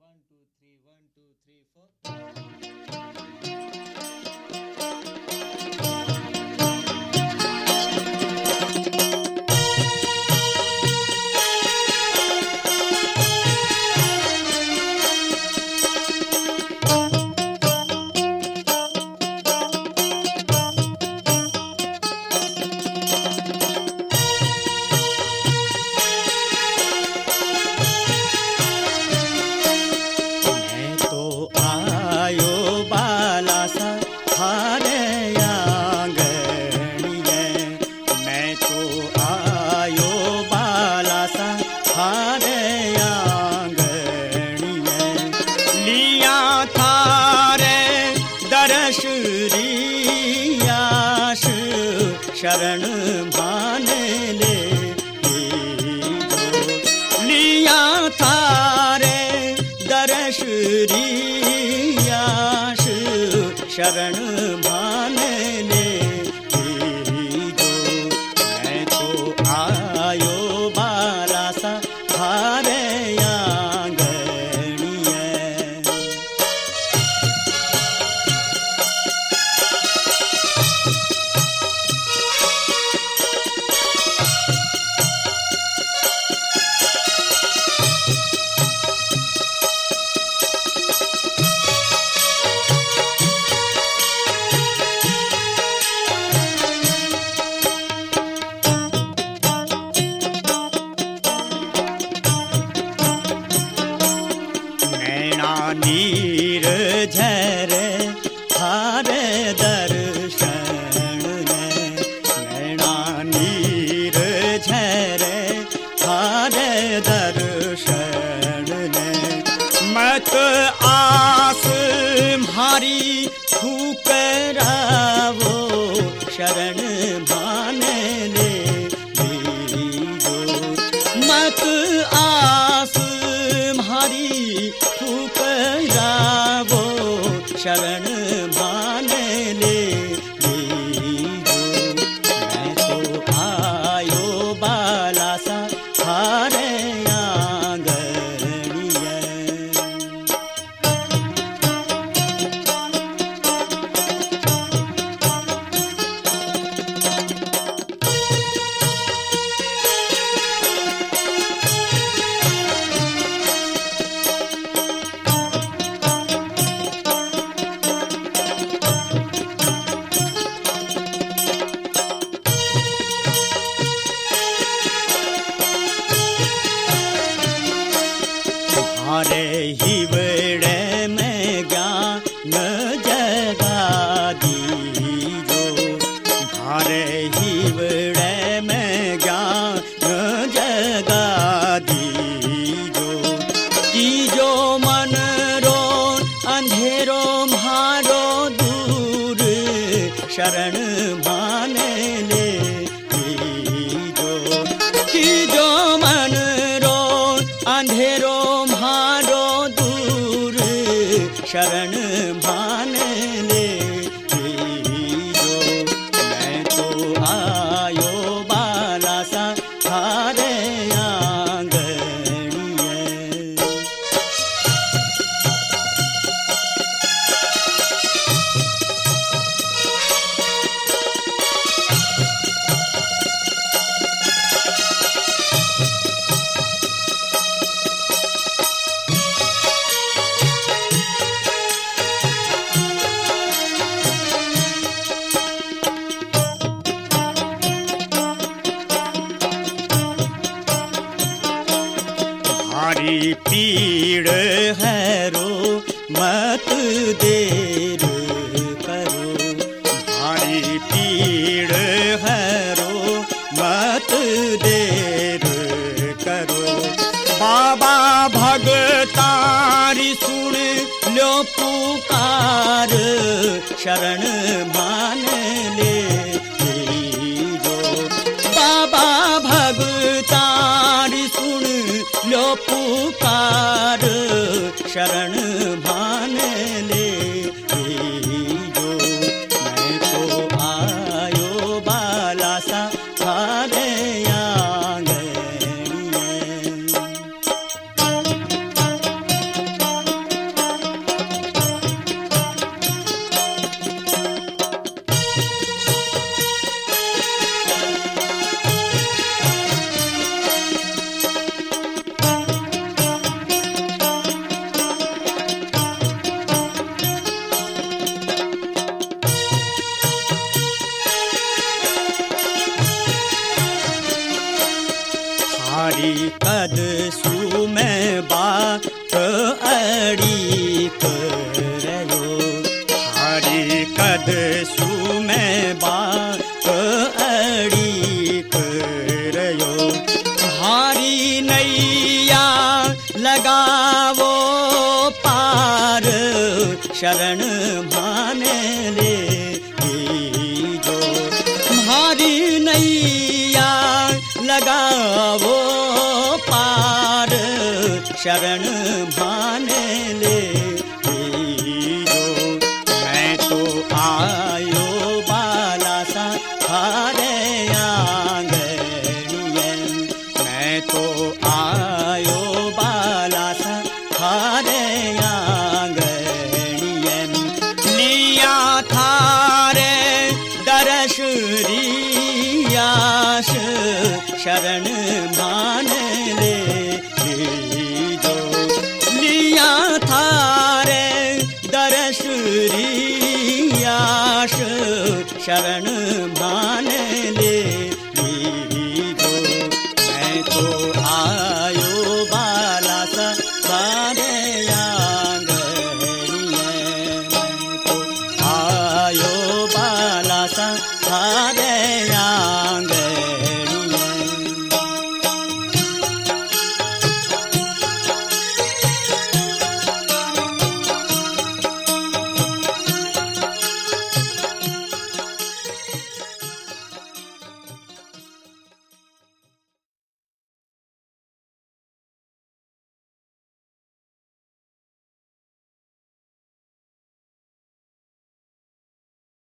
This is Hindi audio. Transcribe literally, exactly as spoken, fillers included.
शरण मान ले लिया थारे दर्श रियाश शरण मान ले मैं तो आयो बाला सा थारे नीर झर थारे दर्शन नैना नीर झर थारे दर्शन मत आस म्हारी ठुकरावो शरण मान ले मत आस म्हारी ठुकरावो शरण मान ले मैं तो आयो बाला सा थारे हरे हिवड़े में ज्ञान जगा दीजो हरे हिवड़े में ज्ञान जगा दीजो कि जो मन रो अंधेरो मारो दूर शरण मान ले दीजो कि जो मन रो अंधेरो शरण मान ले मैं तो आयो बाला सा थारे भारी पीड़ है रो मत देर करो भारी पीड़ है रो मत देर करो बाबा भगतारी सुन लो पुकार शरण मान ले बाबा भगतारी सुन लो पुकार शरण मान ले मैं तो आयो बाला सा थारे आंगन अड़ी करयो थारी कद सु में बात अड़ी करयो हारी नैया लगावो पार शरण माने ले जो हारी नैया लगावो पार शरण माने ले जो मैं तो आयो बाला सा थारे आंगनिये मैं तो आयो बाला सा थारे आंगनिये लिया थारे दर्श रियास शरण मान ले जो लिया थारे दर्श रियास शरण